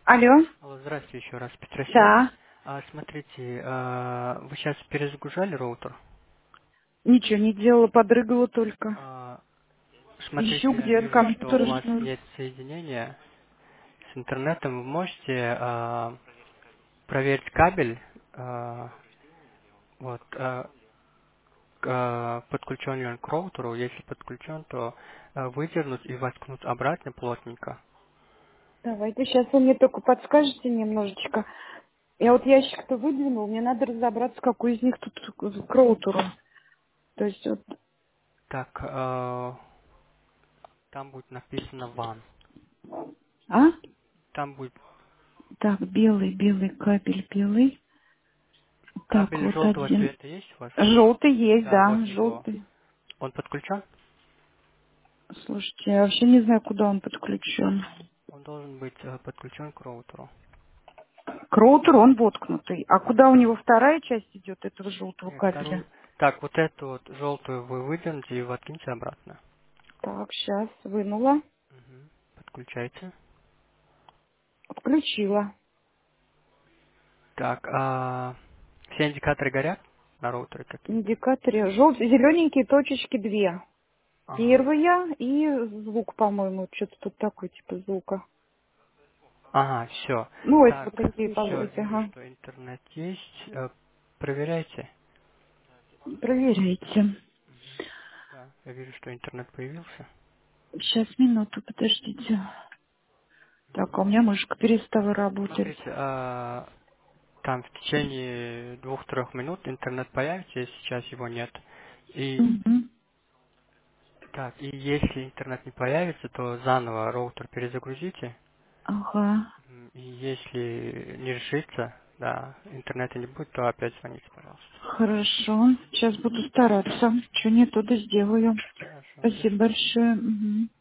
Алло? Алло, здравствуйте еще раз, Петросян. Да. Смотрите, вы сейчас перезагружали роутер? Ничего не делала, подрыгала только. А, Ищу, смотрите, я где вижу, что компьютер у вас уснул. нет соединения с интернетом. Вы можете проверить кабель, вот, подключен ли он к роутеру. Если подключен, то выдернуть и воткнуть обратно плотненько. Давайте, сейчас вы мне только подскажете немножечко. Я вот ящик-то выдвинул, мне надо разобраться, какой из них тут к роутеру. То есть вот... Так, там будет написано WAN. А? Там будет Так, белый кабель, белый. Так, кабель вот желтого один. цвета есть у вас? Желтый есть, Да, да, вот его. желтый. Он подключен? Слушайте, я вообще не знаю, куда он подключен. Он должен быть подключен к роутеру. К роутеру он воткнутый. А куда у него вторая часть идет этого желтого Нет, кабеля? вторую. Так, вот эту вот желтую вы выдерните и воткните обратно. Так, сейчас вынула, Мгм. Подключайте. включила. Так, все индикаторы горят на роутере какие-то? Индикаторы. Желтые, зелененькие точечки две. Ага. Первая и звук, по-моему, что-то тут такой типа звука. Ага, все. Ну, это Так, вот такие все, полосы, вижу, ага. что интернет есть. Проверяйте. Проверяйте. Да, я вижу, что интернет появился. Сейчас, минуту, подождите. Так, а у меня мышка перестала работать. Смотрите, там в течение 2-3 минут интернет появится, если сейчас его нет. И Мгм. так, и если интернет не появится, то заново роутер перезагрузите. Ага. И если не решится, да, интернета не будет, то опять звоните, пожалуйста. Хорошо. Сейчас буду стараться. Что не то, да сделаю. Хорошо, без Спасибо большое. Мгм.